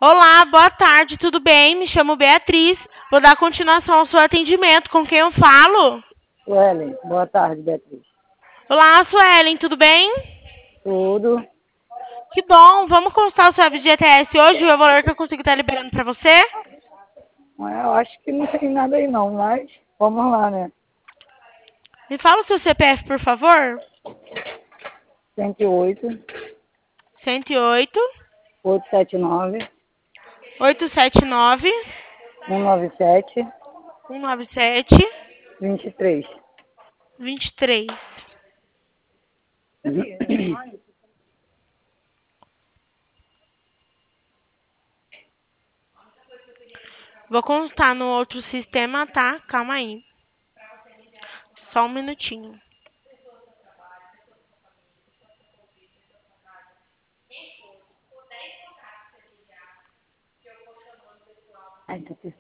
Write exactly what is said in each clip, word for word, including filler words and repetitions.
Olá, boa tarde, tudo bem? Me chamo Beatriz. Vou dar continuação ao seu atendimento. Com quem eu falo? Suelen, boa tarde, Beatriz. Olá, Suelen, tudo bem? Tudo? Que bom. Vamos consultar o seu F G T S hoje, o valor que eu consigo estar liberando para você? É, eu acho que não tem nada aí não, mas vamos lá, né? Me fala o seu C P F, por favor. cento e oito, cento e oito, oitocentos e setenta e nove, oitocentos e setenta e nove, cento e noventa e sete, cento e noventa e sete, vinte e três. vinte e três. Vou consultar no outro sistema, tá? Calma aí. Só um minutinho. Ai, tá aqui.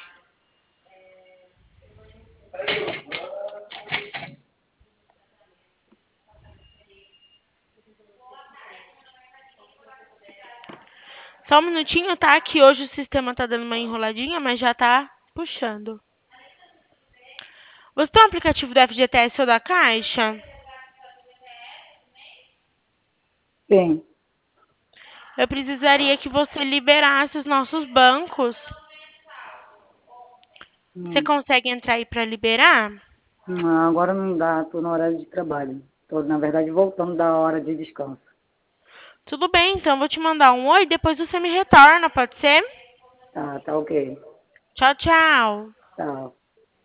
Só um minutinho, tá? Que hoje o sistema tá dando uma enroladinha, mas já tá puxando. Você tem um aplicativo do F G T S ou da Caixa? Tem. Eu precisaria que você liberasse os nossos bancos. Você Hum. consegue entrar aí para liberar? Não, agora não dá, tô no horário de trabalho. Tô, na verdade, voltando da hora de descanso. Tudo bem, então eu vou te mandar um oi, depois você me retorna, pode ser? Tá, tá ok. Tchau, tchau. Tchau.